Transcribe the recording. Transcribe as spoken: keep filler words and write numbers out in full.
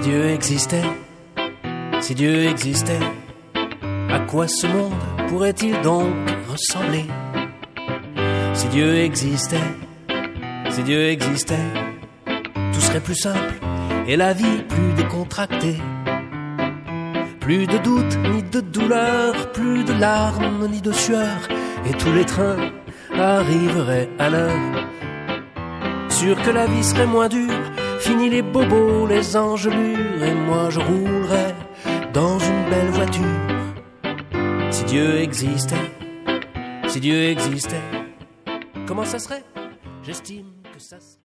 Dieu existait, si Dieu existait, à quoi ce monde pourrait-il donc ressembler? Si Dieu existait, si Dieu existait, tout serait plus simple et la vie plus décontractée. Plus de doute ni de douleur, plus de larmes ni de sueur, et tous les trains arriveraient à l'heure. Sûr que la vie serait moins dure, fini les bobos, les engelures, et moi je roulerais dans une belle voiture. Si Dieu existait, si Dieu existait, comment ça serait? J'estime que ça serait...